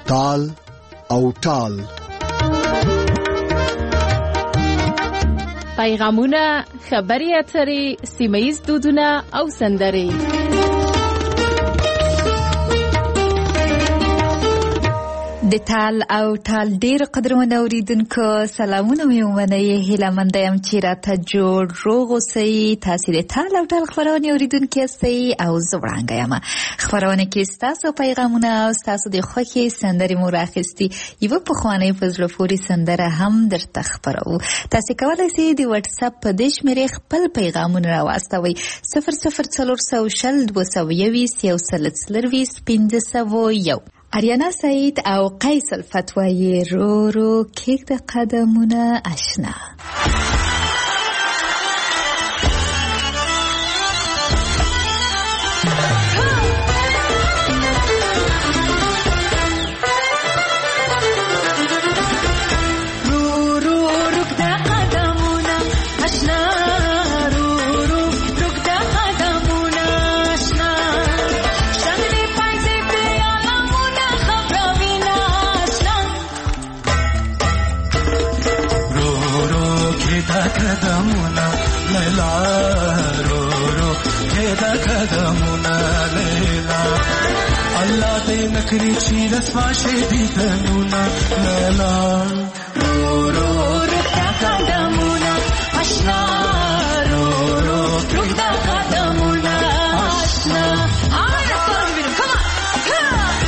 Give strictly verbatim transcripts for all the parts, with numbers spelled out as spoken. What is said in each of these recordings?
تال او ټال. پیغامونه، خبري اترې، سیمه‌ییز دودونه او سندرې. د تال او ټال ډیر قدرمن اوریدونکو سلامونه مې ومنئ. هیله مند یم چې راته جوړ روغ اوسئ. تاسې د تال او ټال خپرونې اوریدونکي یاستئ او زه وړانګه یم. خپرونه کې ستاسو پیغامونه او ستاسو د خوښې سندرې مو راخیستي. یوه پخوانۍ په زړه پورې سندره هم درته خپروو. تاسې کولی شئ د وټس اپ په دې شمېرې خپل پیغامونه راواستوئ. صفر صفر څلور سوه شل دوه سوه یویشت یو سل څلرویشت پنځه سوه یو. آریانا سعید او قیس الفتوایی رو رو کېږده قدمونه آشنا. نکری چی رسوا شدی تنونا لیلا رو رو رکتا قدمونا آشنا رو رو رکتا قدمونا آشنا. آمین رفتار ببینم. کمان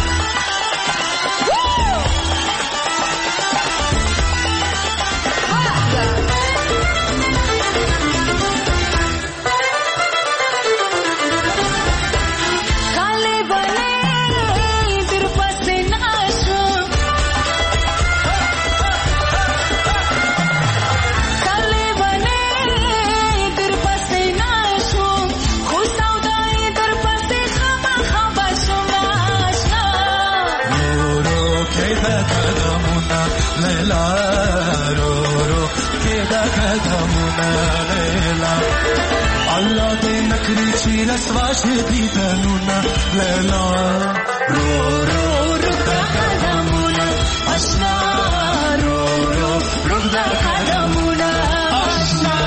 رسوا شدی تنونا لیلا رو رو رکتا قدمونا آشنا رو رو رکتا قدمونا آشنا.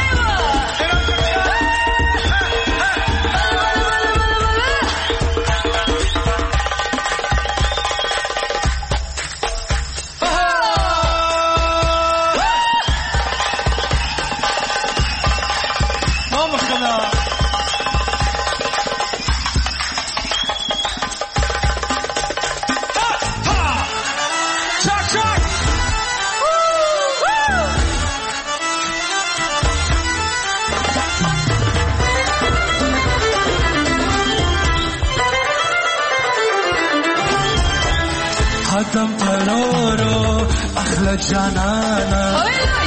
قدم پرورو اخلا جانانا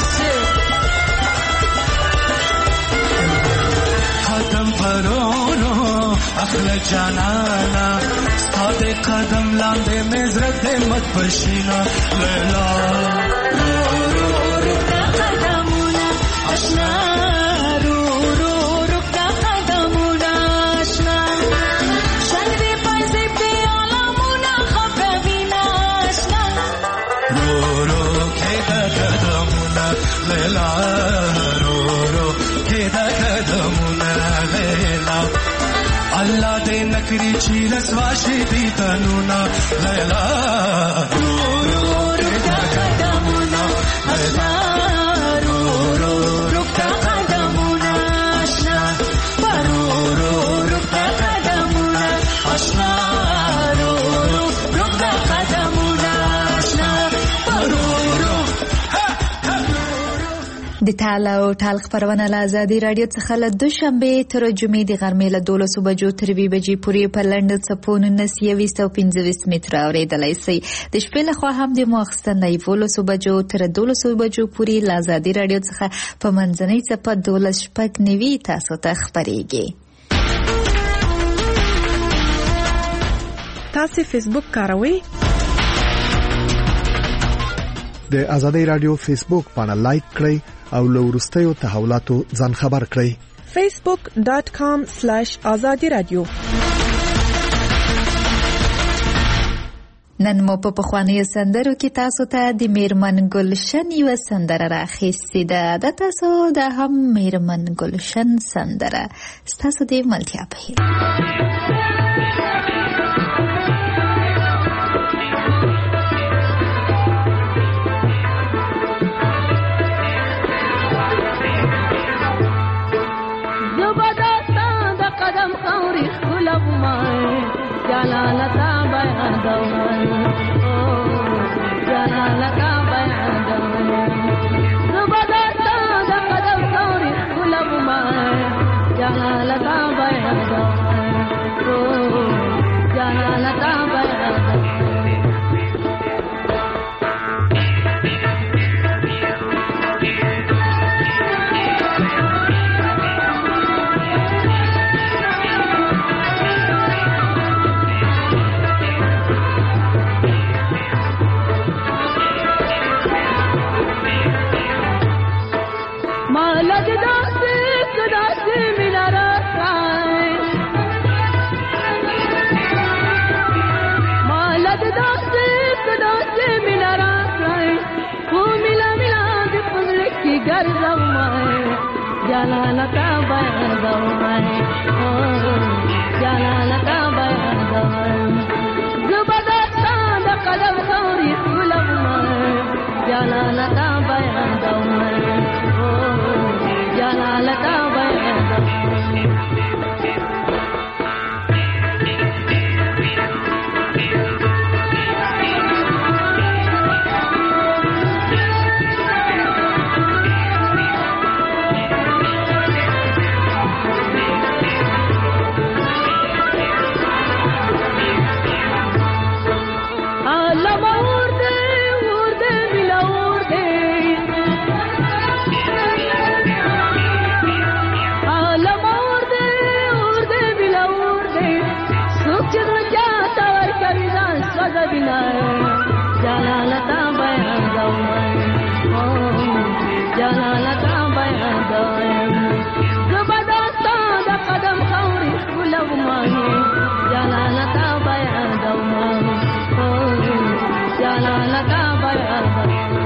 قدم پرورو اخلا جانانا ستاد قدم لانده مزرد مت پشینا لیلا رو رو رکتا قدمونا آشنا رو رو رکتا قدمونا آشنا. شنوی پایزی پیالمونا خواب ببینا آشنا رو رو که قدمونا لیلا رو رو که قدمونا لیلا. الله دې نکری چی رسوا شدی تنونا لیلا رو رو رکتا قدمونا آشنا رو رو رکتا قدمونا آشنا رو رو رکتا قدمونا آشنا رو رو رکتا قدمونا آشنا رو رو. د تال او ټال خپرونه له ازادي رادیو څخه له دوشنبې تر جمعې د غرمې له دولسو بجو تر یوې بجې پورې په لنډ څپو نولس یویشت او پنځه ویشت متره اورېدلی سئ. د شپې لخوا هم د مو اخیستن له یولسو بجو تر دولسو بجو پورې له ازادي رادیو څخه په منځنۍ څپه دولس شپږ نوي تاسو ته خپرېږي. تاسې فیسبوک کاروئ؟ د ازادي رادیو فیسبوک باندې لایک کړئ او له وروستیو تحولاتو ځان خبر کړئ. facebook dot com slash azadi radio. نن مو په پخوانیو سندرو کې تاسو ته د میرمن ګلشن یوه سندره راخیستې ده. د تاسو د هم میرمن ګلشن سندره ستاسو د ملتیا په هیله. جلالتا بیان دوان جلالتا بیان دوان زبادتا دا قدم ثوری قلب مائے جلالتا بیان دوان جلالتا بیان دوان جلالتا بیان دوان جلالتا بیان دوان زبادتا دا قدم ثوری قلب مائے جلالتا بیان دوان جلالتا بیان دوان जलालता बैन दोवन जलालता बैन दोवन ज़बरदस्ता दा कदम ثوري قلب مائے जलालता बैन दोवन जलालता बैन दोवन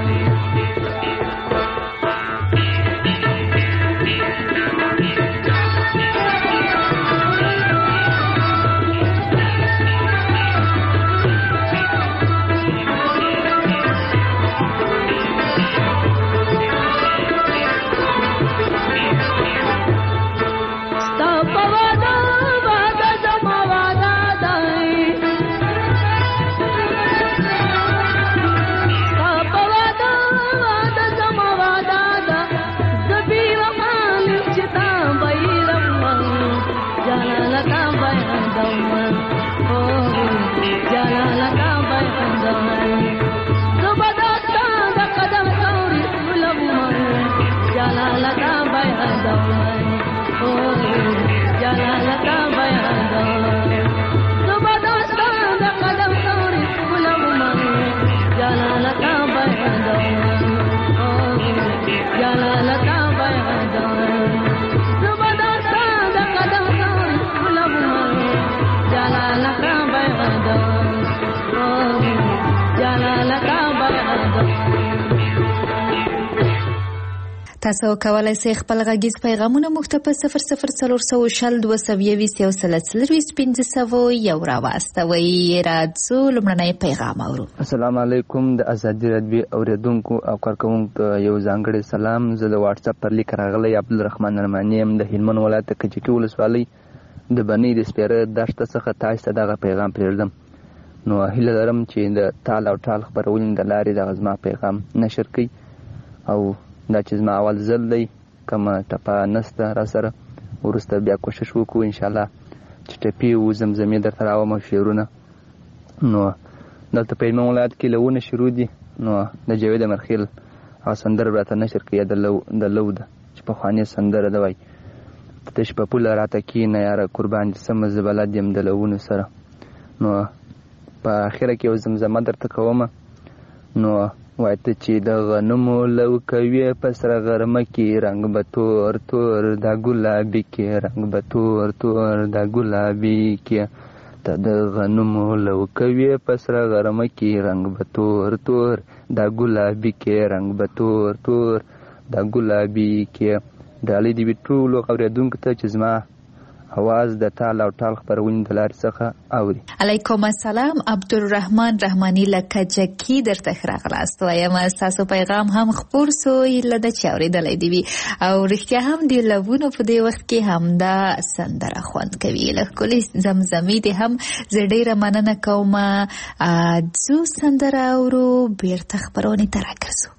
تاسو کولای شئ خپل غږیز پیغامونه موږ ته په صفر صفر څلور سوه شل دوه سوه یویشت یو سل څلرویشت پنځه سوه یو راواستوئ. راځو لومړنی پیغام اورو. السلام علیکم. د ازادي راډیو اوریدونکو او کارکوونکو یو ځانګړی سلام. زه د واتس اپ پر لیک راغلی عبدالرحمن رحماني یم د هلمند ولایت د کجکي ولسوالۍ د بنۍ د سپیره دښته څخه تاسو ته دغه پیغام پرېږدم. نو هیله لرم چې د تال او ټال خپرونې د لارې دغه زما پیغام نشر کړئ او دا چې زما اول ځل دی کومه ټپه نسته را سره وروسته بیا کوشش وکړو انشاءالله چې ټپې و زمزمې درته راوم او شعرونه. نو دلته په هلمند ولایت کې له ونه شروع دي. نو د جاوید امرخیل هغه سندره راته نشر کړي د لو ده چې پخوانۍ سندره ده وایي تش په پوله راته کښېنه یاره قربان دې سمه زه بلد یم د لوونو سره. نو په اخره کې یو زمزمه درته کومه. نو وایي ته چې د غنمو لو کوې په سره غرمه کې رنګ به تور تور دا ګلابي کې رنګ به تور تور دا ګلابي کې ته د غنمو لو کوي پسره غرمه کې رنگ به تور تور دا ګلابي کې رنگ به تور تور دا ګلابي کې ډالۍ دې وي ټولو اورېدونکو ته چې زما اواز د تال او ټال خپرونې د لارې څخه اوري. علیکم السلام. عبدالرحمن رحماني لکه جکی درته ښه راغلاست وایم. ستاسو پیغام هم خپور سو ایله د چې اورېدلی دې وي او رښتیا هم د لبونو په دې وخت کې همدا سندره خوند کوي. له ښکلې زمزمې دې هم زه ډېره مننه کوم. ځو سندره اورو بیرته خپرونې ته راګرځو.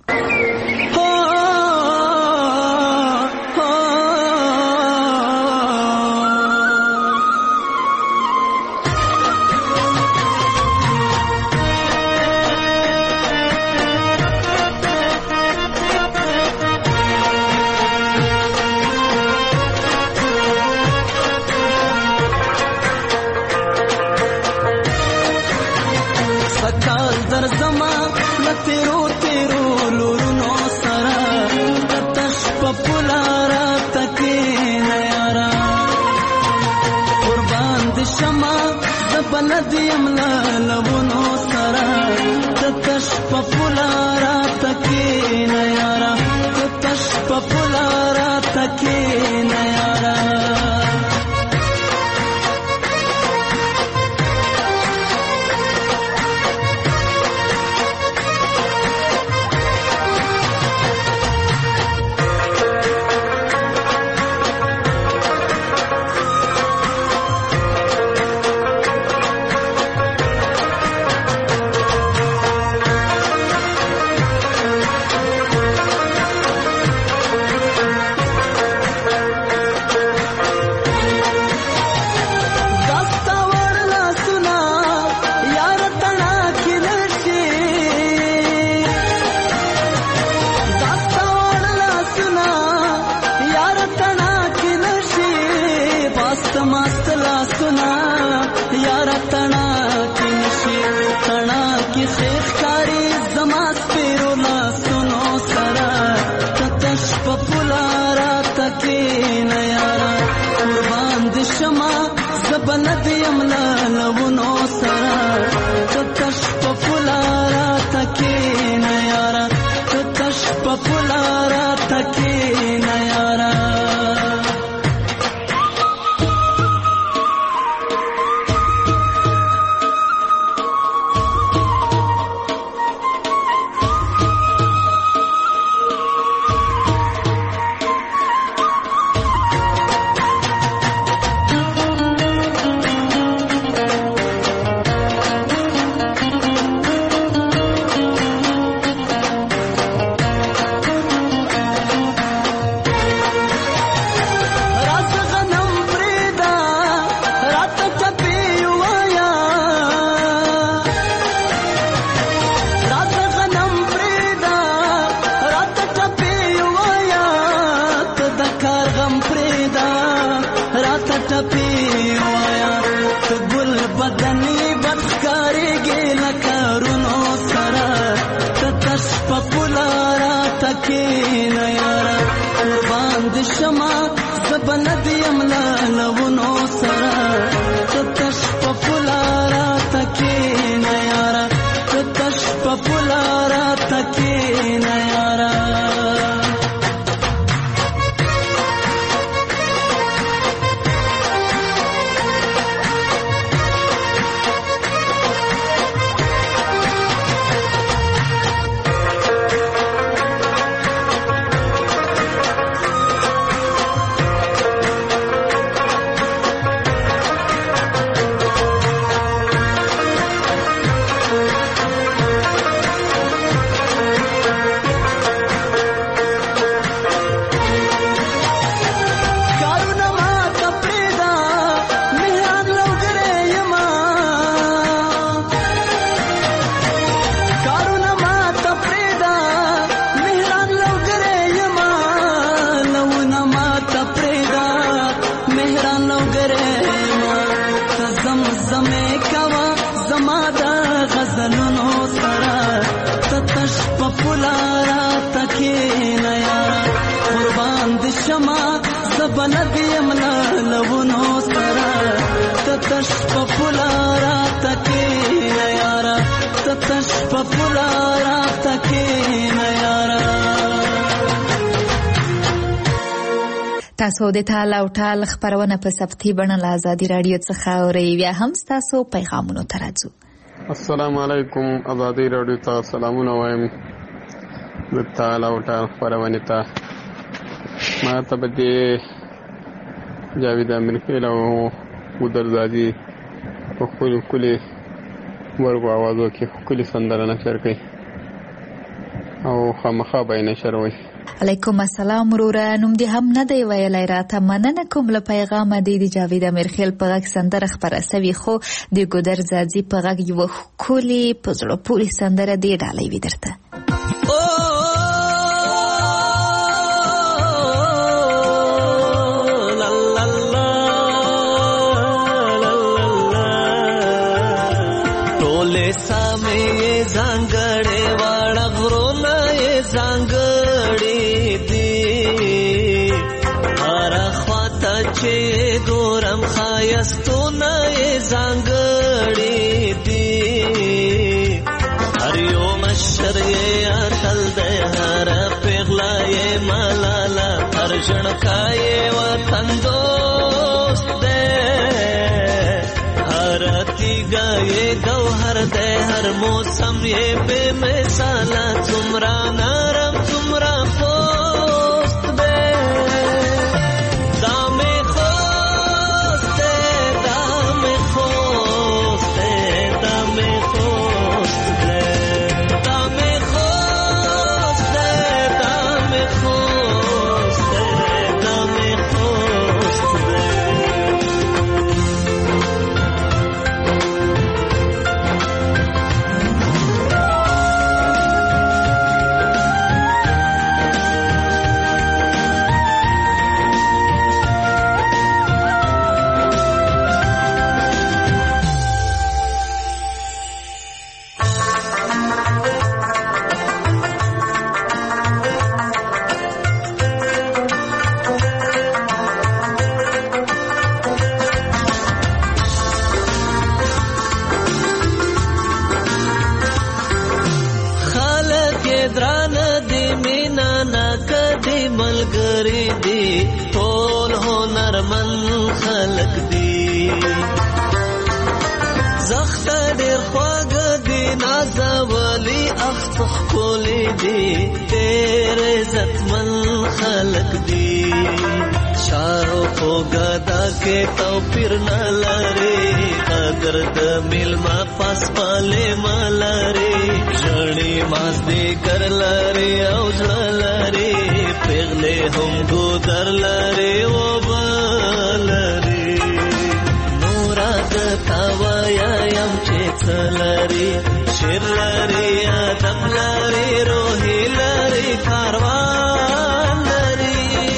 بلدیم لالونو سرا تتش پپولارا تکین یارا تتش پپولارا تکین یارا بلدیم لالونو سرا تتش پپولارا تکین یارا تتش پپولارا تکین یارا بلدیم لالونو سرا تتش پپولارا تکین یارا تتش پپولارا تکین یارا بلدیم لالونو سرا تتش پپولا راته کښېنه یاره ته تش په پوله راته کښېنه یاره. تاسو د تال او ټال خپرونه په ثبتي بڼه له ازادي راډیو څخه اورئ. بیا هم ستاسو پیغامونو ته راځو. السلام علیکم. ازادي راډیو ته سلامونه وایم. د تال او ټال خپرونې ته ما ته به د جاوید امیرخیل او ګودرزادي په ښکلي ښکلي ورغو اوازو کې ښکلي سندره نشر کوي او خامخا به یې نشر وي. علیکم السلام وروره. نوم دې هم نه دی ویلی راته. مننه کوم له پیغامه. دی د جاوید امیرخیل په غږ سندره خپره سوي خو د ګودرزادي په غږ یوه ښکلې په زړه پورې سندره دې ډالۍ وي درته. ځانګړې واړه غرونه یې ځانګړې دي هره خواته چې ګورم ښایستونه یې ځانګړې دي هر یو مشر یې اتل دی هره پیغله یې ملاله هر ژړکا یې وطن دوست دی هر تیږه یې ګوهر دی هر موسم یې بے مثاله څومره نرم څومره خوست دی دا مې خوست دی دا مې خوست دی دا مې خوست دی دا مې خوست دی دا مې خوست دی دا مې خوست دی. के توپیر نه لري قدر د ملما پاس پاله ملاري ژړې ماس دې کر لري او ځړ لري پیغله هم ګودر لري و بلري نور د تاویا يم چې څلري شیر لري ادم لري روحي لري کاروان لري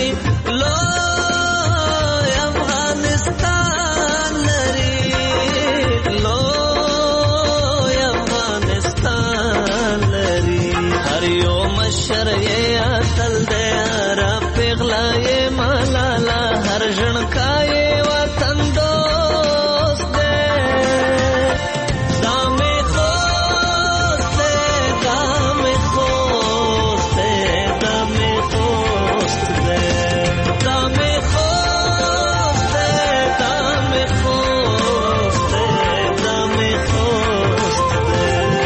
تل دے را پیغلا یہ مالالا ہر جن کا یہ وطن دوست دے دام خوست دے دام خوست دے دام خوست دے دام خوست دے دام خوست دے دام خوست دے.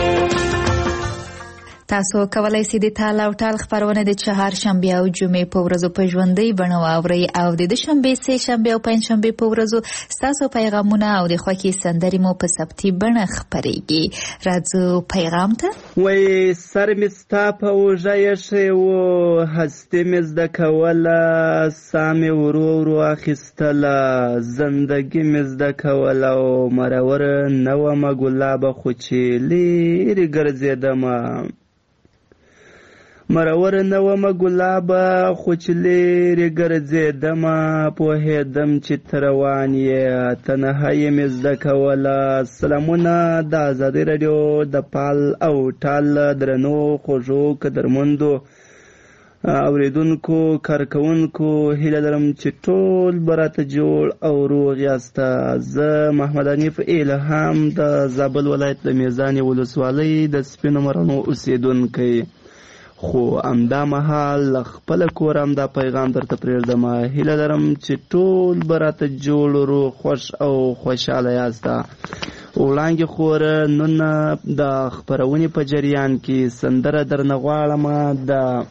تاسو کولای شئ د تال او ټال خبرونه د چهارشنبه او جمعې په ورځو په ژوندۍ بڼه واورئ او د دوشنبه، سه شنبه او پنځشنبه په ورځو ستاسو پیغامونه او د خوښې سندرې مو په ثبتي بڼه خپرېږي. راځو پیغام ته. وای سر مې ستا په اوږه ایښی و، هستي مې زده کوله، ساه مې ورو ورو اخیستله، زندګي مې زده کوله او مروره نه ومه ګلابه خو چې لیرې ګرځېدمه مرور نه ومه ګلابه خو چې لیرې ګرځېدمه پوهېدم چې ته روان یې تنهایي مې زده کوله. سلامونه د ازادۍ راډیو د پال او ټال درنو خوږو قدرمندو اوریدونکو کارکونکو هیله لرم چې ټول به راته جوړ او روغ یاسته. زه محمد حنیف الهام د زابل ولایت د میزانې ولسوالۍ د سپینو مرنو اوسیدونکی، خو همدا مهال له خپله کوره همدا پیغام درته پرېږدم. هیله لرم چې ټول به راته جوړ روغ خوښ او خوشحاله یاسته. وړاندې خوره نن د خپرونې په جریان کې سندره درنه غواړم د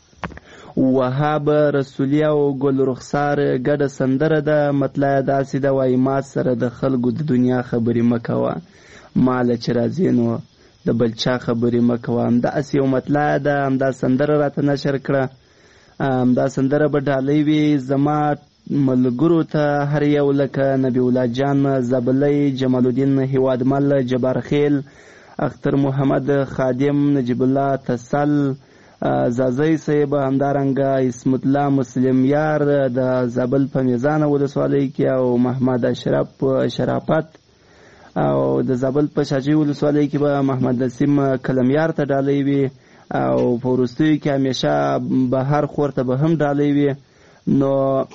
وهاب رسولي او ګل رخسار ګډه سندره ده. مطلع داسې ده وایي ما سره د خلکو د دنیا خبرې مه کوه، ماله چې راځې نو د بل چا خبرې مه کوه. همداسې یو مطلع ده، همدا سندره راته نشر کړه. همدا سندره به ډالۍ وي زما ملګرو ته هر یو لکه نبی الله جان زابلی، جمال الدین هیوادمل، جبار خیل، اختر محمد خادم، نجیب الله تسل، زازی صاحب، همدارنګه اسمت الله مسلم یار د زابل په میزانه ولسوالۍ کې، او محمد اشرف شرافت، او د زابل په شاجوی ولسوالۍ کې به محمد نسیم کلمیار ته ډالۍ وي، او په وروستیو کې همیشه بهر خور ته به هم ډالۍ وي. نو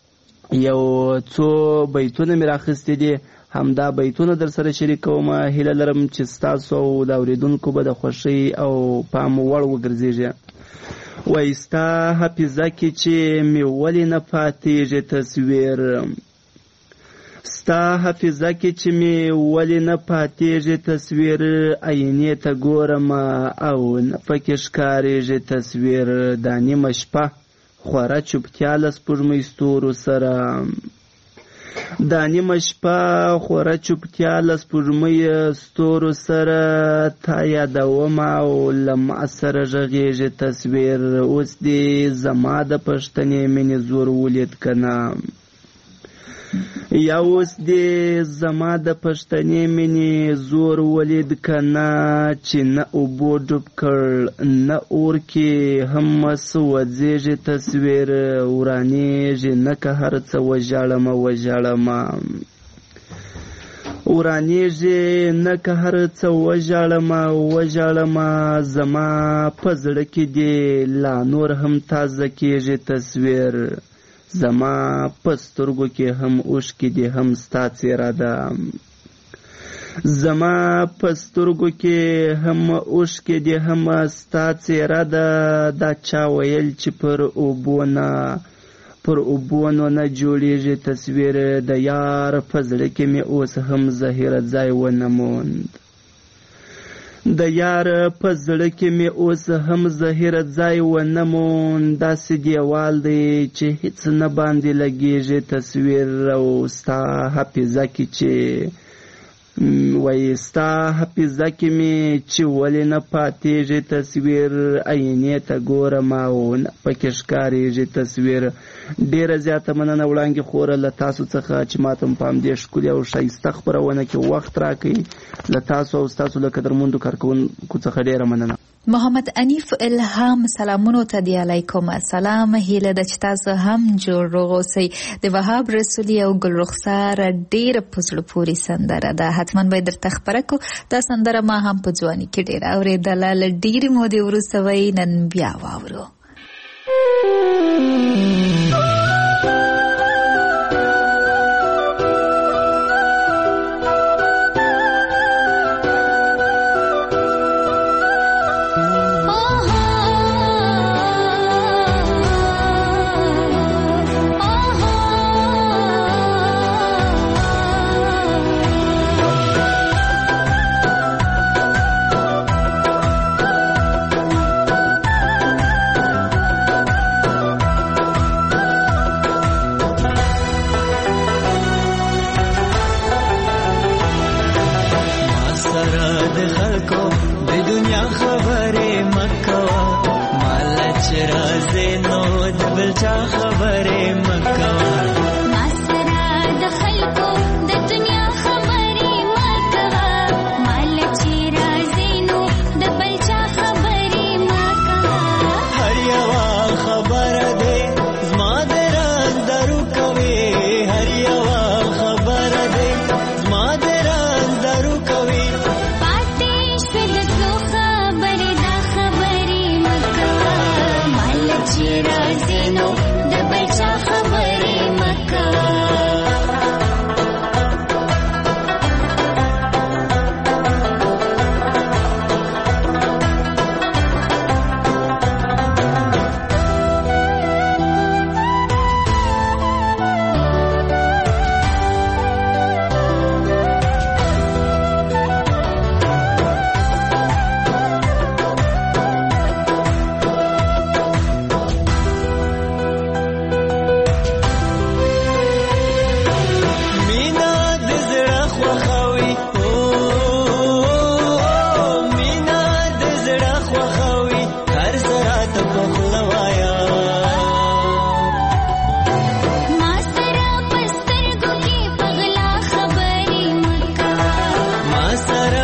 یو څو بیتونه مې راخیستي دي، همدا بیتونه در سره شریکوم. هیله لرم چې ستاسو او د اورېدونکو به د خوښۍ او پام وړ وګرځېږي. وایي ستا حافظه کې چې مې ولې نه پاتېږي تصویر، ستا حافظه کې چې مې ولې نه پاتېږي تصویر، آینې ته ګورم او نه پکې ښکارېږي تصویر. دا نیمه شپه خوره چوپتیا له سپوږمۍ ستورو سره، دا نیمه شپه خوره چوپتیا له سپوږمۍ ستورو سره، تا یادوم او له ما سره غږېږي تصویر. اوس دې زما د پښتنې مینې زور ولید که نه، یا اوس دې زما د پښتنې مینې زور ولید که نه، چې نه اوبو ډوب کړ نه اور کې هم سوځېږي تصویر. ورانېږي نه که هر څه وژاړمه وژاړمه، ورانېږي نه که هر څه وژاړمه وژاړمه، زما په زړه کې دې لا نور هم تازه کېږي تصویر. زما په سترګو کې هم اوښکې دي هم ستا څېره ده، زما په سترګو کې هم اوښکې دي هم ستا څېره ده. دا چا ویل چې پر اوبو نه پر اوبو نو نه جوړېږي تصویر. د یار په زړه کې مې اوس هم ظاهره ځای ونه موند، د یار په زړه کې مې اوس هم ظاهره ځای ونه موند. داسې دیوال دی چې هیڅ نه باندې لګېږي تصویر. او ستا حافظه کې چې وایي ستا حافظه کې مې چې ولې نه پاتېږي تصویر، آینې ته ګورم او نه پکې ښکارېږي تصویر. ډېره زیاته مننه وړاندې خوره له تاسو څخه چې ما ته په همدې ښکلې او ښایسته خپرونه کې وخت راکوئ. له تاسو او ستاسو له قدرمندو کارکوونکو څخه ډېره مننه. محمد حنیف الهام سلامونو ته دی علیکم السلام. هیله ده چې تاسو هم جوړ روغ اوسئ. د وهاب رسولي او ګل رخسار ډېره په زړه پورې سندره ده، حتما به درته خپره کړو. دا سندره ما هم په ځواني کې ډېره اورېدله، له ډېرې مودې وروسته وایي نن بیا واورو. Let's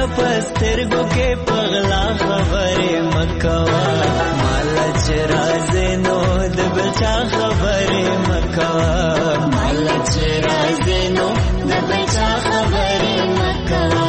پسترګو کې پغلا خبرې مکوا مال چې راځي نو د بچا خبرې مکوا مال چې راځي نو د بچا خبرې مکوا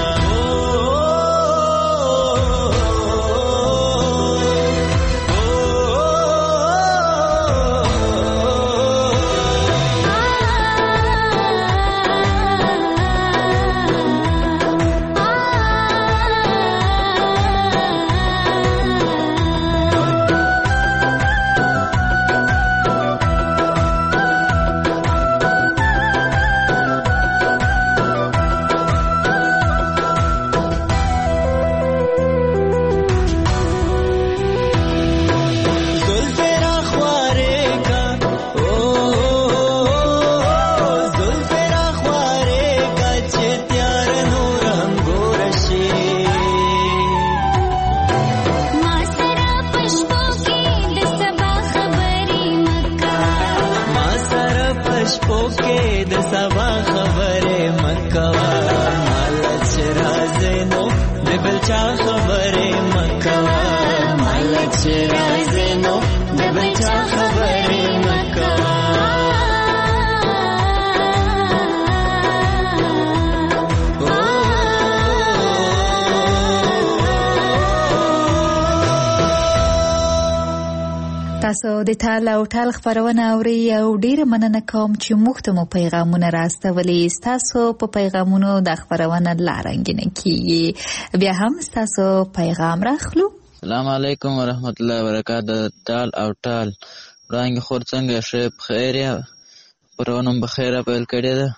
تاسو د ټال او ټال خبرونه اوري او ډیره مننه کوم چې موږ ته مو پیغامونه راستولي. تاسو په پیغامونو د خبرونه لارنګینه کیږي. بیا هم تاسو پیغام راخلو. السلام علیکم ورحمت الله وبرکاته. ټال او ټال رنګ خور څنګه شه بخیر یا پرونم بخیر په کړه ده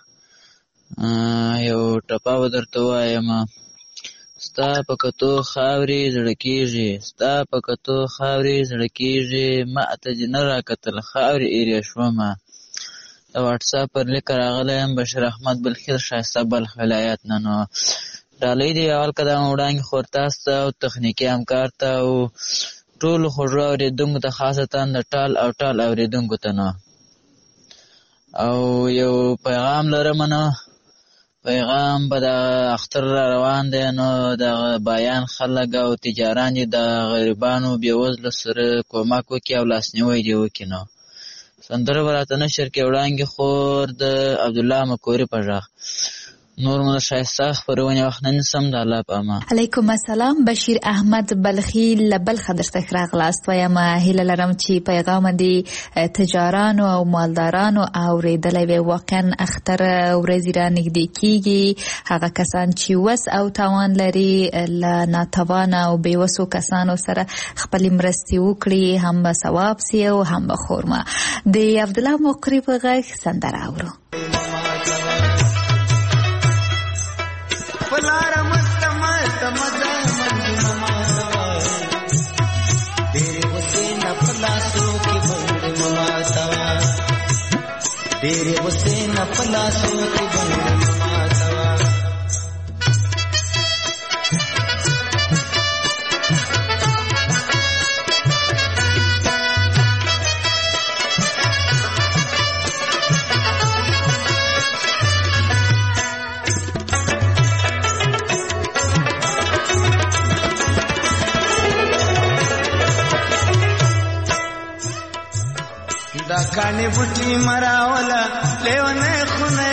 یو ټپا ودرته وایم ستا په کتو خاورې زړه کېږي ستا په کتو خاورې زړه کېږي ما ته دې نه راکتل خاورې ایرې شومه. د واټساپ پر لیک راغلی یم بشیر احمد بلخیر ښایسته بلخ ولایت نه. نو ډالۍ دې اول قدم وړاندې خور تاسو ته او تخنیکي همکار ته او ټولو خوږو اورېدونکو ته خاصتا د ټال او ټال اورېدونکو ته نو او یو پیغام لرم نو پیغام به د اختر را روان دی نو د بیان خلک او تجاران د غریبانو بېوزلو سره کومک وکړي او لاسنیوی دې وکړي. نو سندره به راته نشر کې وړاندې خور د عبدالله مکوري په غږ نور مو ښایسته خپرونې وخت نه نیسم د الله په امان. علیکم السلام. بشیر احمد بلخي له بلخه درته راغلاست. وایم هیله لرم چې پیغام دې تجارانو او مالدارانو اورېدلی وي. واقعا اختر ورځې را نږدې کیږي. هغه کسان چې وس او توان لري له ناتوانه او بېوسو کسانو سره خپلې مرستې وکړي هم به ثواب سي او هم به خورما. د عبدالله مقری په غږ سندره اورو. پلار مست مست مزه منګي مما سوا ډېرې وسې نه پلاسو کې بنګړې مما سوا ډېرې وسې نه پلاسو کې بنګړې مما سوا دا کانی بوټي مراولا لیونه خونه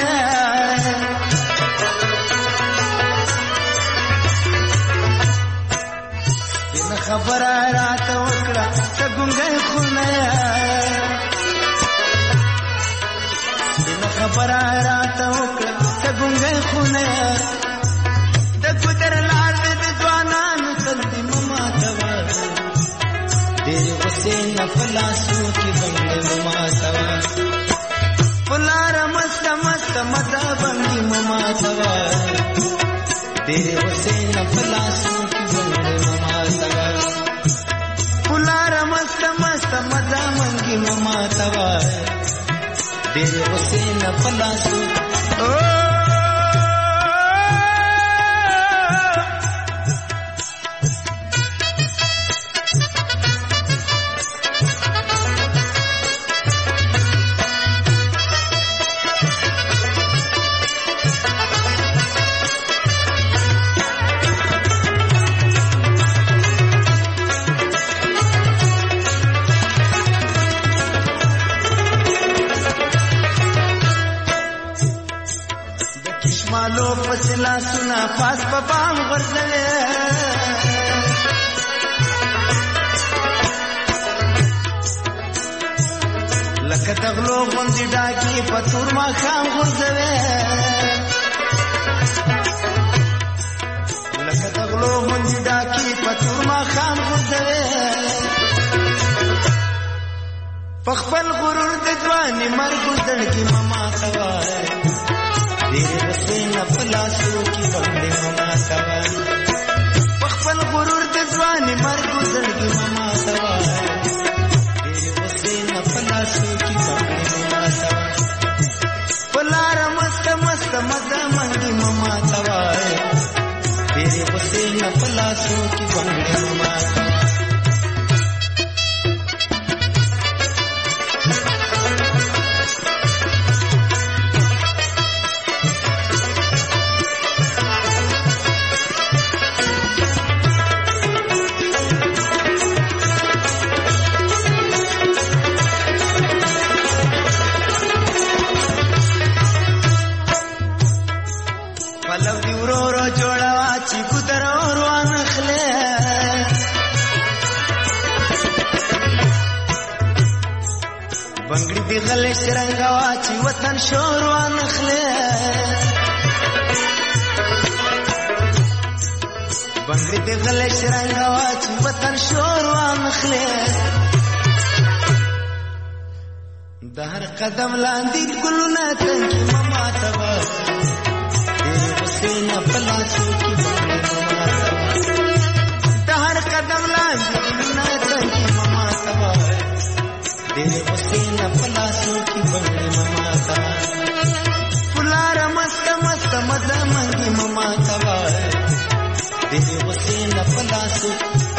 دین خبره راته وکړه څنګه خونه دین خبره راته وکړه څنګه خونه د ګذر لار د ځوانانو سندې مما توا دې حسین پلاسو کې بنګړې مما توا پلار مست مست متا بنګي مما توا دې حسین پلاسو کې بنګړې مما توا پلار مست مست متا بنګي مما توا دې حسین پلاسو پاس په بام غورځوي لکه د غلو غوندې ډاکې په تور ماښام غورځوي لکه د غلو غوندې ډاکې په تور ماښام غورځوي په خپل غرور د ځواني مرګ زړګي مه ماته وایه ډېرې غصې نه په لاسو کې بنګړې مه ماته وایه په خپل غرور د ځواني مرګ زړګي مه ماته وایه ډېرې غصې نه په لاسو کې بنګړې مه ماته وایه په لاره مسته مسته مزه منګي مه ماته وایه ډېرې غصې نه په لاسو کې بنګړې مه ماته وایه غلې شرنګا واچي وطن شور وانخله بنگړي دې غلې شرنګا واچي وطن شور وانخله د هر قدم لاندې ګلونه تنګي مما تبا دې حسین په لاسو کې بنگړي مما تبا د هر قدم لاندې ګلونه تنګي مما تبا دې حسین په لاسو کې بنگړي مما تبا فلاره مست مست مزه منګي مما تبا دې حسین په لاسو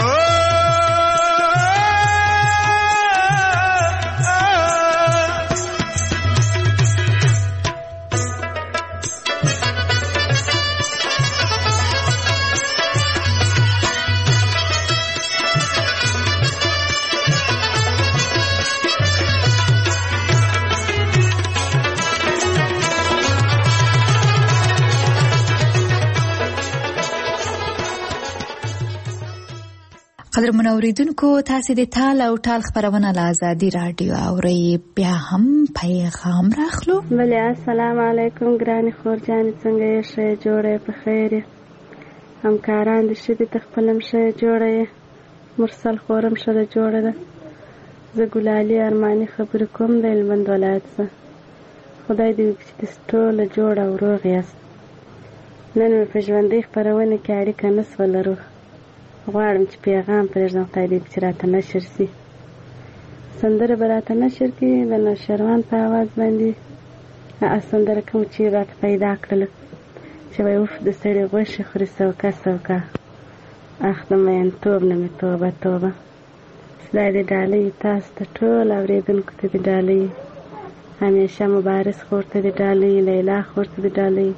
قدرمن اوریدونکو تاسو د تال او ټال خبرونه له آزادي رادیو اورئ بیا هم پیغام راخلو. بله السلام علیکم ګرانې خورجانې څنګه یې ښه جوړه په خیر همکاران دې ښه دي ته خپله هم ښه جوړه یې مرسل خور هم ښه ده جوړه ده زه ګلالي ارماني خبرې کوم د هلمند ولایت څخه خدای دې وکړي چې تاسو ټوله جوړ او روغ یاست. نن مې په ژوندۍ خپرونه کې اړیکه نه سوه لرو غواړم چې پیغام پرېږدم خدای دې چې راته نشر سي سندره به راته نشر کړي د نوشروان په اواز باندې هغه سندره کوم چې راته پیدا کړله چې وایي اوف د سړي غوښې خوري سوکه سوکه اخ د مینتوب نه مې توبه توبه خدای دې ډالۍ تاسو ته ټول اورېدونکو ته دې ډالۍ همیشه مبارز خور ته دې ډالۍ لیلا خور ته دې ډالۍ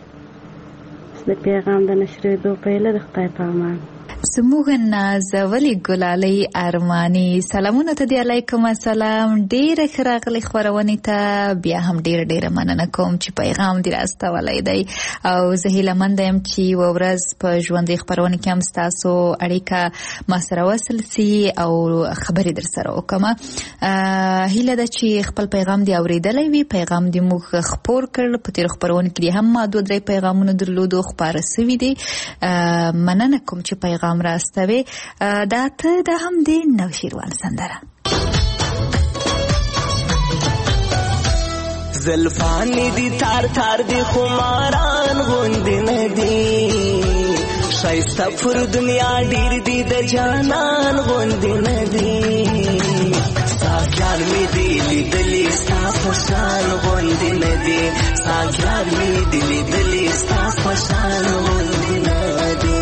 د پیغام د نشرېدو پیله د خدای په امان زموږ نازولې ګلالۍ ارماني سلامونه ته دی علیکم السلام ډېره ښه راغلې خپرونې ته بیا هم ډېره ډېره مننه کوم چې پیغام دې راستولی دی او زه هیلهمنده یم چې یوه ورځ په ژوندۍ خپرونې کې هم ستاسو اړیکه ما سره وصل سي او خبرې در سره وکړم. هیله ده چې خپل پیغام دې اورېدلی وي پیغام دې موږ خپور کړ په تېرو خپرونو کې دې هم ما دوه درې پیغامونه درلودو خپاره سوي دي مننه کوم چې پیغام راستوي دا ته د هم د نوشیروان سندره زلفانی دی تار تار دی خماران غوند ندی شایسته پر دنیا ډیر دی د جانان غوند ندی ساکیان می دی لیدلی ستا خوشان غوند ندی ساکیان می دی لیدلی ستا خوشان غوند ندی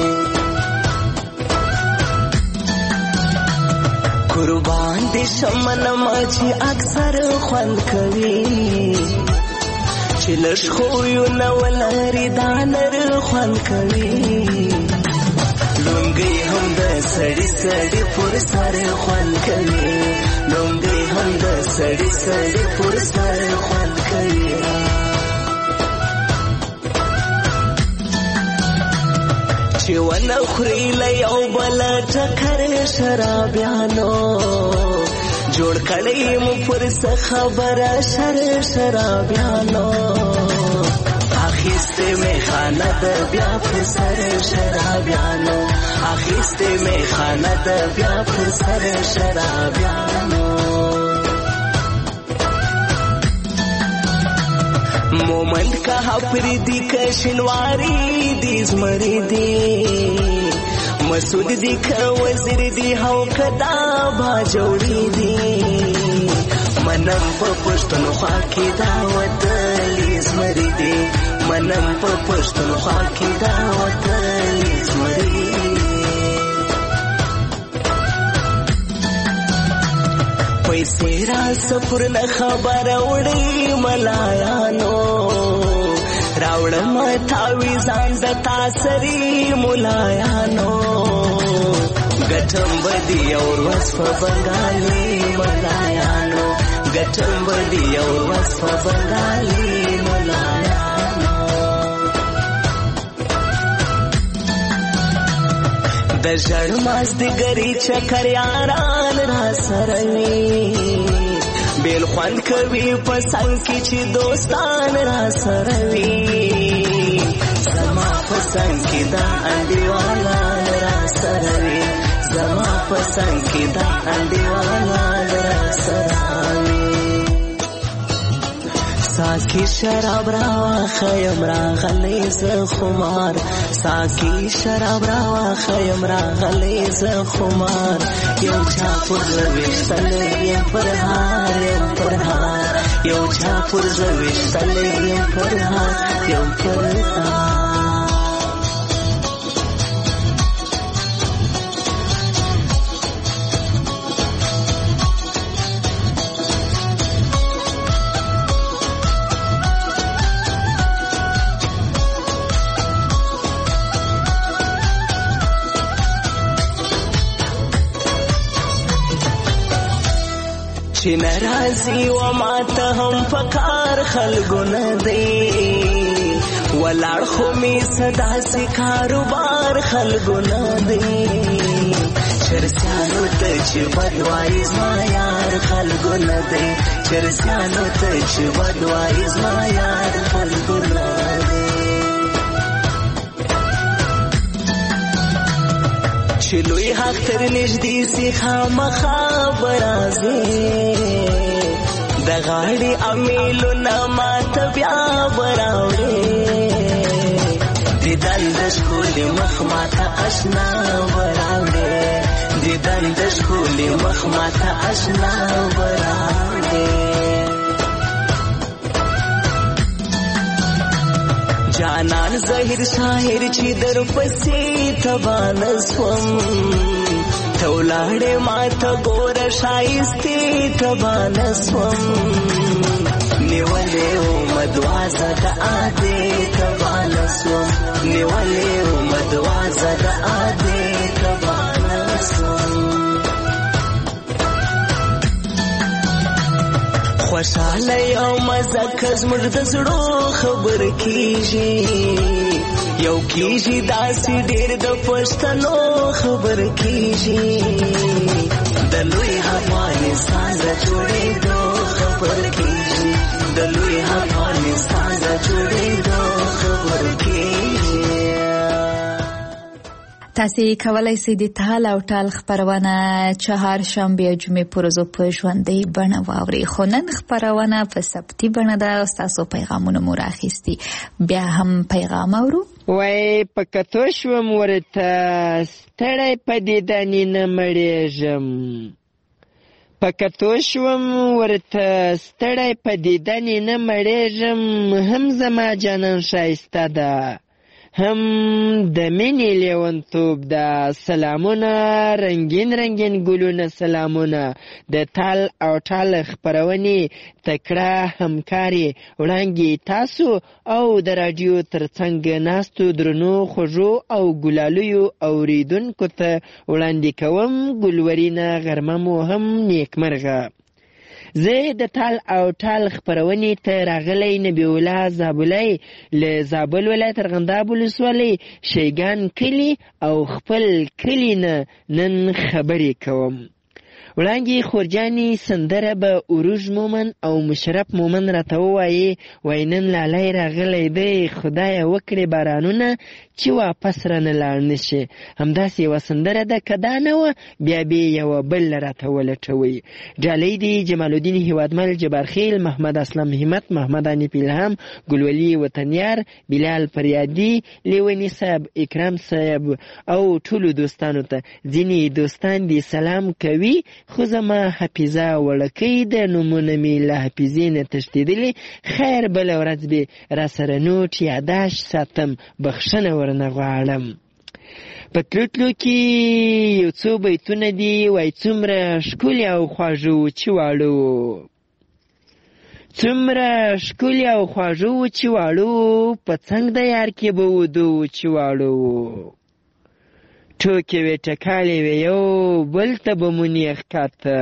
قربان دې شمن ماچی اکثر خوند کوي چې لږ خو یو نو لري دانر خوند کوي لونګي هم د سړی سړی پر سر خوند کوي لونګي هم د سړی سړی پر سر خوند کوي چې ونه خوري له یو بل ټکر شرابیانو جوړ کړی مو پر څه خبره شر شرابیانو اخیسته می خانه د بیا پر سر شرابیانو اخیسته می خانه د بیا پر سر شرابیانو مومند کا پری دی کشنواری دی زمری دی مسعود دی که وزیر دی هو کدا با جوړی دی منم په پښتونخوا کې دا وطن زمری دی منم په پښتونخوا کې دا وطن زمری پیسې را سفر نه خبر وړي ملایانو راوړم تاوی ځان د تاسري ملایانو ګټم بدی اور وصف بنگالي ملایانو ګټم بدی اور وصف بنگالي ملایانو د ژړ مازدیګري چکر یاران را سره وي بیل خوند کوي په څنګ کې چې دوستان را سره وي زما په څنګ کې دا انډیوالان را سره وي زما په څنګ کې دا انډیوالان را سره وي ساکی شراب راوا خیم راغلی ز خمار ساکی شراب راوا خیم راغلی ز خمار یو چا پر روشتل یم پر هار یم پر هار یو چا پر روشتل یم پر هار یم پر هار چې ناراضي و ماته هم پکار خلګو نه دی ولاړ خو می صدا سي کاروبار خلګو نه دی چرسانو ته چې بدوایي زما یار خلګو نه دی چرسانو ته چې بدوایي زما یار خلګو نه دی چې لوی حق تر نږدې سي خامخا برازي د غاړې امیلو نه ماته بیا براوړې دیدن د ښکلي مخ ماته اشنا براوړې دیدن د ښکلي مخ ماته اشنا براوړې جانان ظاهر شاهر چې در پسې تبان سوم تولاړې ماته ګور شایستې تبان سوم نیولې او مدوازه د عادې تبان سوم نیولې او مدوازه د عادې تبان سوم خوشاله یو مزه که زموږ د زړو خبر کېږي یو کېږي داسې ډېر د پښتنو خبر کېږي د لوی افغانستان د جوړېدو خبر کېږي د لوی افغانستان د جوړېدو خبر کېږي تاسې کولی سئ د تال او ټال خپرونه چهارشنبې او جمعې په ورځو په ژوندۍ بڼه واورئ خو نن خپرونه په ثبتي بڼه ده او ستاسو پیغامونه مو راخیستي بیا هم پیغام اورو وای په کتو شوم ورته ستړی په دیدنې نه مړېږم په کتو شوم ورته ستړی په دیدنې نه مړېږم هم زما جانان ښایسته ده هم د مینې لیونتوب ده سلامونه رنګین رنګین ګلونه سلامونه د تال او ټال خپرونې تکړه همکارې وړاندې تاسو او د راډیو ترڅنګ ناستو درنو خوږو او ګلالیو اوریدونکو ته وړاندې کوم ګلورینه غرمه مو هم نیکمرغه زه د تال او ټال خپرونې ته راغلی نبی الله زابلی له زابل ولایت ارغنداب ولسوالۍ شیګان کلي او خپل کلي نه نن خبرې کوم. وړانګې خورجانې سندره به عروج مومن او مشرف مومن راته ووایي، وایي نن لالی راغلی دی، خدایه وکړې بارانونه چې واپس رانه لاړ نه شي. همداسې یوه سندره ده، که دا نه وه بیا به یوه بل راته ولټوئ. ډالۍ دي جمال الدین هیوادمل، جبارخیل، محمد اسلم همت، محمد حنیف الهام، ګلولي وطنیار، بلال فریادي، لیوني صاحب، اکرام صاحب او ټولو دوستانو ته. ځینې دوستان دي سلام کوي، خو زما حافظه وړکۍ ده، نومونه مې له حافظې نه تښتېدلي. خیر بله ورځ به را سره نوټ یاداشت ساتم، بخښنه ورنه غواړم. په تلو تلو کې یو څو بیتونه دي، وایي څومره ښکلي او خواږه وو چې واړه وو، څومره ښکلي او خواږه وو چې واړه وو، په څنګ د یار کې به ودو چې واړه وو. ټوکې وې ټکالې وې یو بل ته به مو نیغ کاته،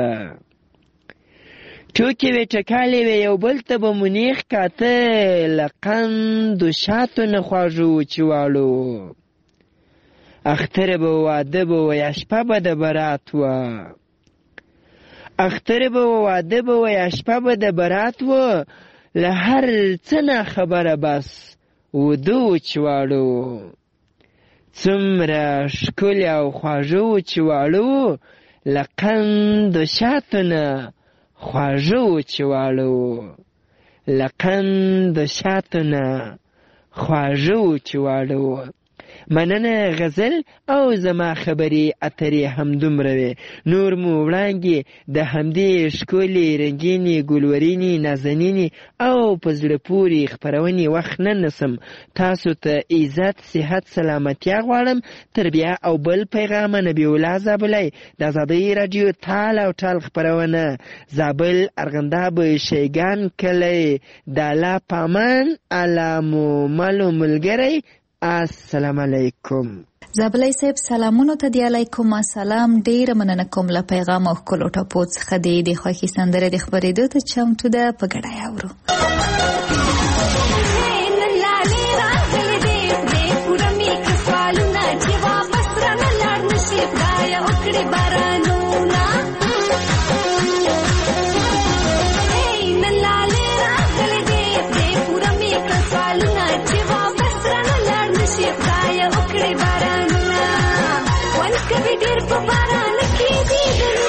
ټوکې وې ټکالې وې یو بل ته به مو نیغ کاته، له قندو شاتو نه خواږه وو چې واړه وو. اختر به واده به ویا شپه به د برات وه، اختر به واده به ویا شپه به د برات وه، له هر څه نه خبره بس وده وو چې واړه وو. څومره ښکلي او خواږه وو چې واړه وو، له قندو شاتو نه خواږه وو چې واړه وو، له قندو شاتو نه خواږه وو چې واړه وو. مننه غزل او زما خبرې اترې همدومره وې. نور مو وړانګې د همدې ښکلې رنګینې ګلورینې نازنینې او په زړه پورې خپرونې وخت نه نسم. تاسو ته عزت صحت سلامتیا غواړم. تر بیا او بل پیغامه نبی الله زابلی، د ازادۍ راډیو تال او ټال خپرونه، زابل ارغنداب شیګان کلی، د الله پامان علامو مالو ملګری. السلام علیکم. زابلی صاحب سلامونو ته دی علیکم السلام. ډیره مننه کوم له پیغام او ښکلو ټپو څخه دی د خوښې سندره د خپرېدو ته چمتو ده، په ګډه یې اورو.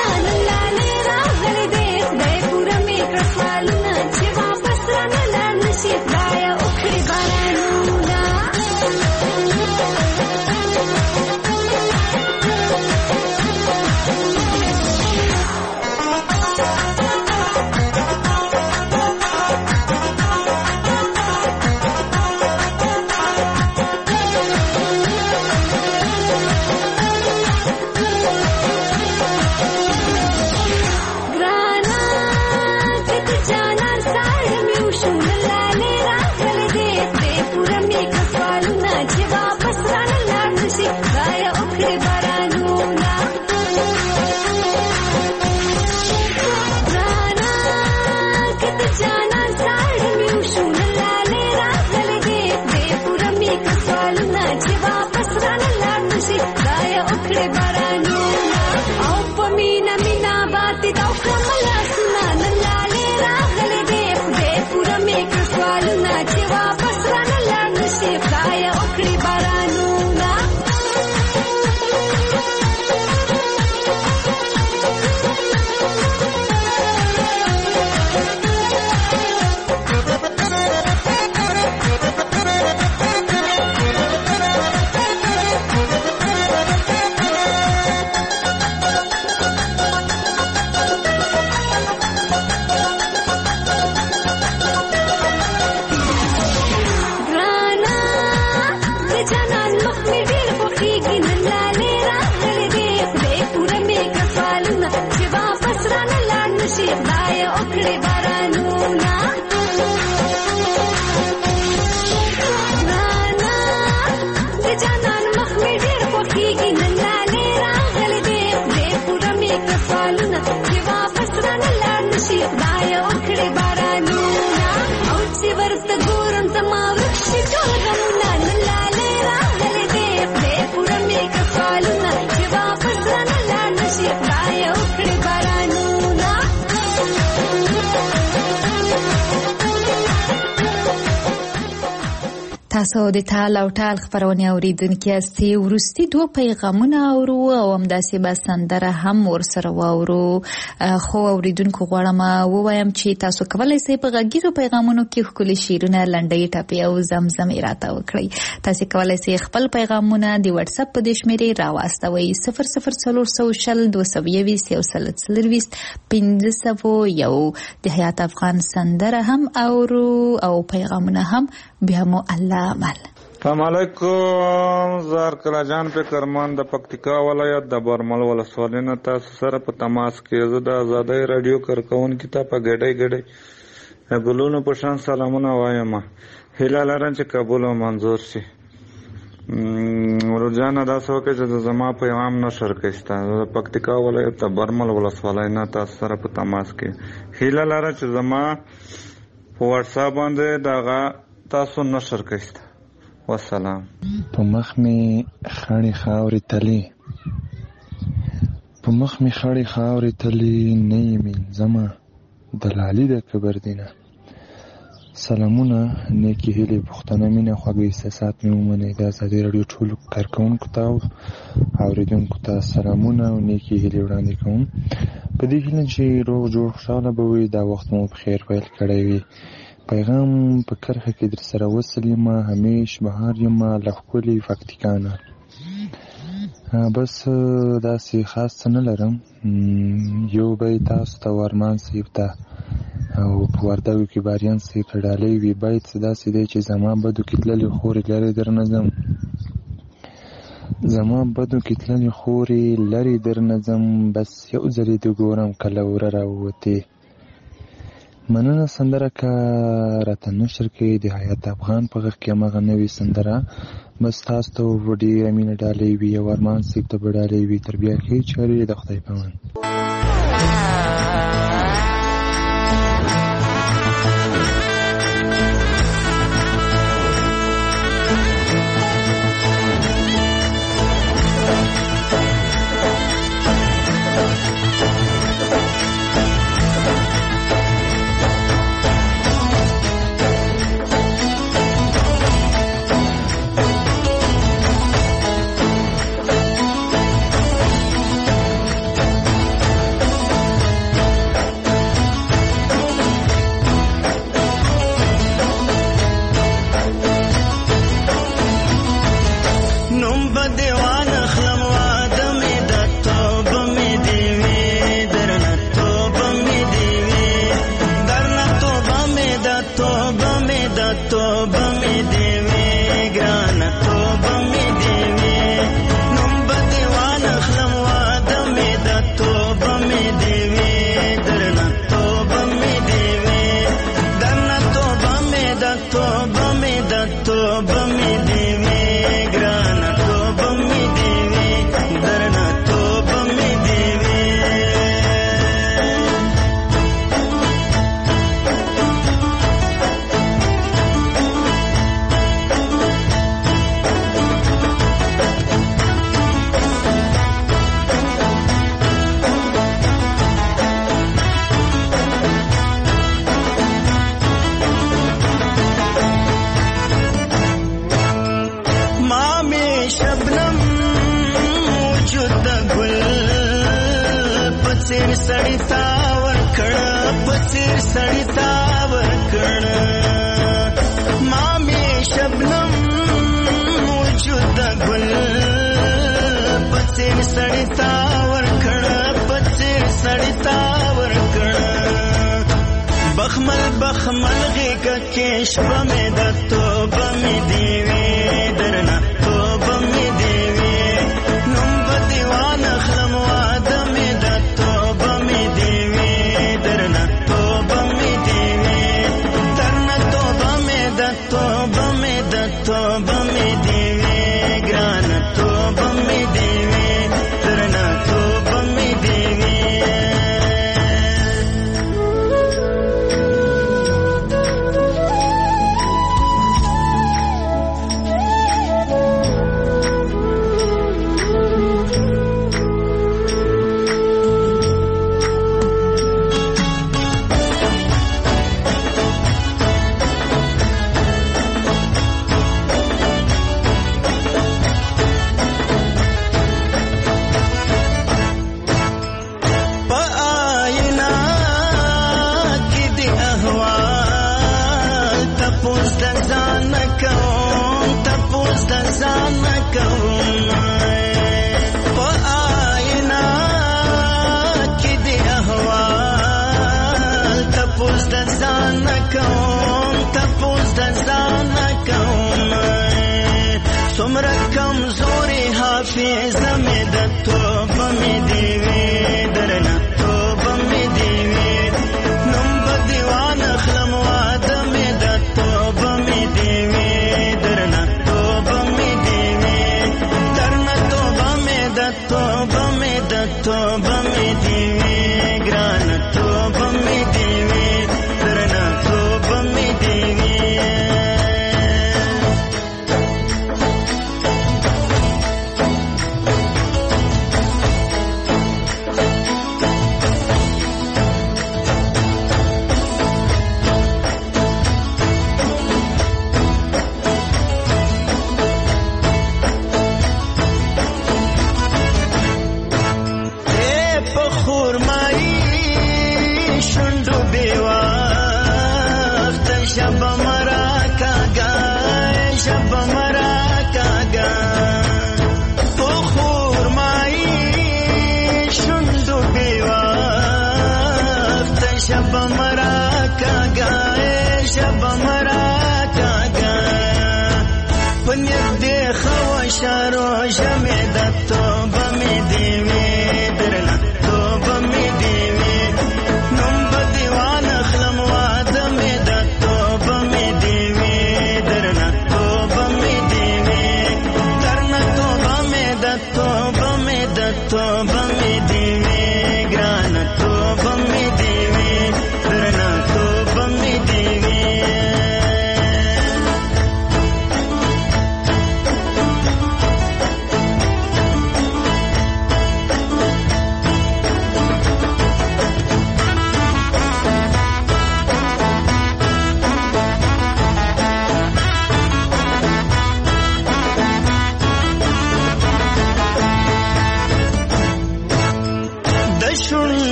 La تاسو د تال او ټال خبرونه اوریدونکو یاستئ. وروستي دوه پیغامونه اورو او همداسې به سندره هم ورسره واورو. خو اوریدونکو غواړم ووایم چې تاسو کولی شئ په غږیزو پیغامونو کې ښکلي شعرونه، لنډۍ، ټپې او زمزمې راته وکړئ. تاسو کولی شئ خپل پیغامونه د واتس اپ په دې شمېرې راواستوئ: صفر صفر څلور سوه شل دوه سوه یویشت یو سل څلرویشت پنځه سوه یو. د حیات افغان سندره هم اورو او پیغامونه هم بیا مو الله عمل. السلام علیکم. زار کلا جان په کرمان د پکتیکا ولایت د برمل ولسوالۍ نه تاسو سره په تماس کې زه د آزادۍ رادیو کارکون کتاب په ګډۍ ګډۍ ګلونو په شان سلامونه وایم. هیله لرم چې قبول او منظور شي. ورجانه دا څوک چې زما پیغام نشر کړئ د پکتیکا ولایت د برمل ولسوالۍ نه تاسو سره په تماس کې هیله لرم چې زما په واتس اپ باندې دغه تاسو نشر کړئ. والسلام. په مخ می خړې خاورې تلې په مخ می خړې خاورې تلې نه یې مینځمه دلالي د کبر دینه. سلامونه، نیکی هیلې، پښتنه مینه، خواږه احساسات مې ومنئ. د ازادۍ راډیو ټولو کارکوونکو ته او اورېدونکو ته سلامونه او نیکی هیلې وړاندې کوم. په دې هیله چې روغ جوړ خوشحاله به وي، دا وخت مو په خیر پیل کړی وي. پیغام په کرښه کې در سره وصل یم، همیش بهار یم له ښکلي پکتیکا نه. بس داسې خاص څه نه لرم. یو به یې تاسو ته ورمان صاحب ته او په وردګو کې باریان صاحب ته ډالۍ وي. باید څه داسې دی چې زما بدو کې تللې خورې لرې در نه ځم زما بدو کې تللې خورې لرې در نه ځم بس یو ځلې د ګورم کله وره راووتې. مننه. سندره که راته نشر کې د حیات افغان په غږ کې هماغه نوې سندره بس تاسو ته ډېره مینه ډالۍ وي او ارمان صاحب ته به ډالۍ وي. تر بیا ښې چارې د خدای په امان.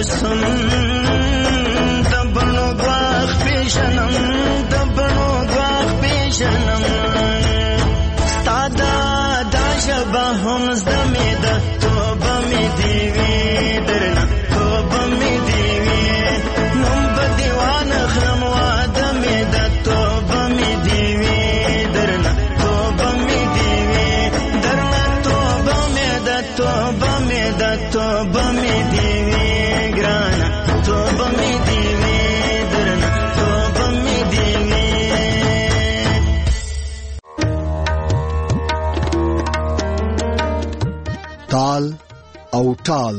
سم دبنو باغ پیشنم دبنو باغ پیشنم ستادا دا شبا هم زدمی دا توبه می دیوی درنا توبه می دیوی نم بدیوان خلم وادمی دا توبه می دیوی درنا توبه می دیوی درنا توبه می دا توبه می دا توبه می دیوی گرانا توبه می دیوی درنا توبه می دیوی تال او ټال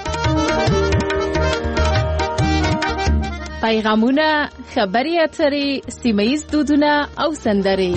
پیغامونه، خبري اترې، سیمه‌ییز دودونه او سندرې.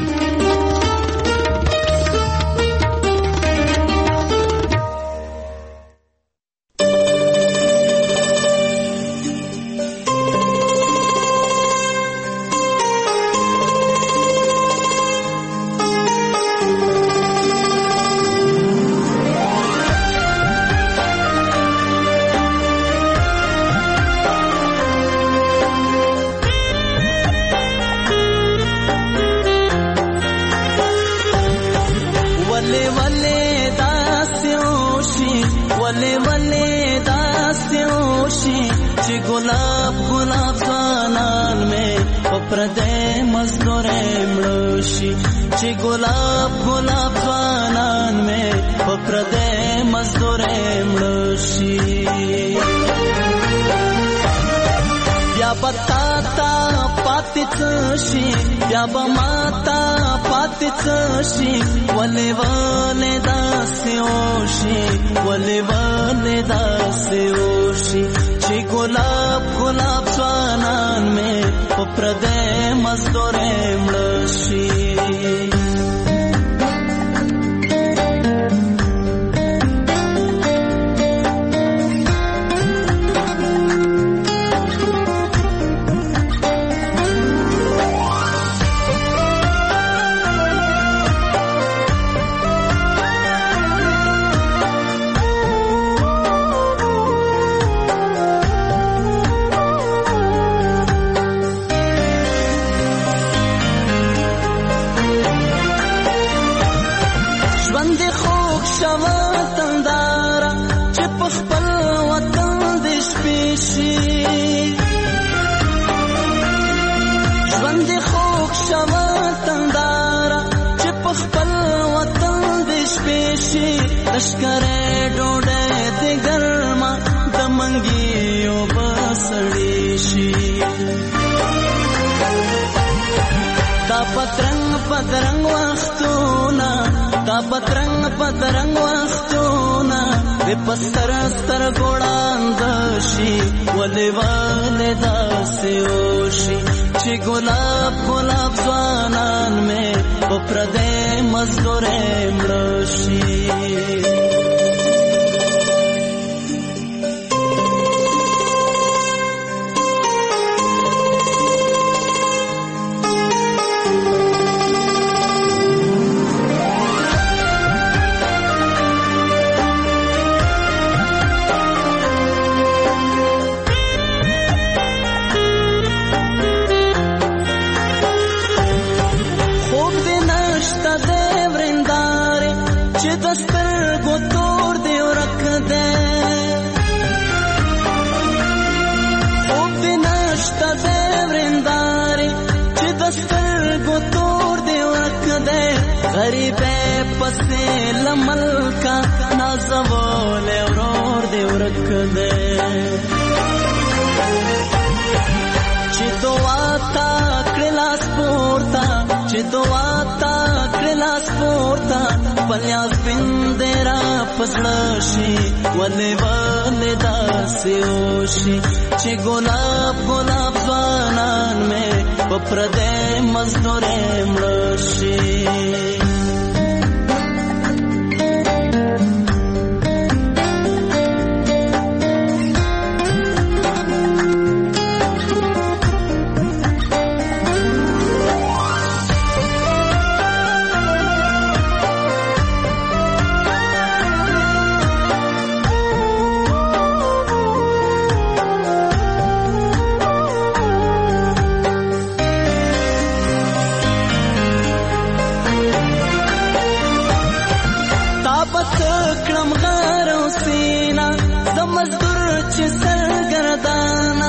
بڅکړم غار او سینا د مزدور چې سرګردانا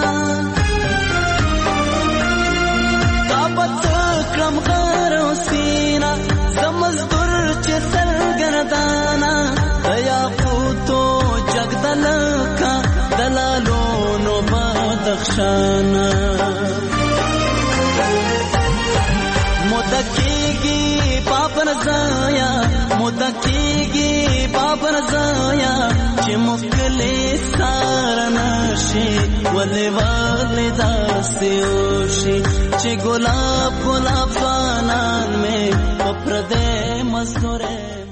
دا بڅکړم غار او سینا د مزدور چې سرګردانا دیا پوتو جگدلکا دلالو نو بدخشانا مدکیگی پاپن زایا مدکیگی پاپن زایا چې مکلی سارناشي ولی ولی داسې اوشي چې ګلاب ګلاب فانان میں پپردے مزدوره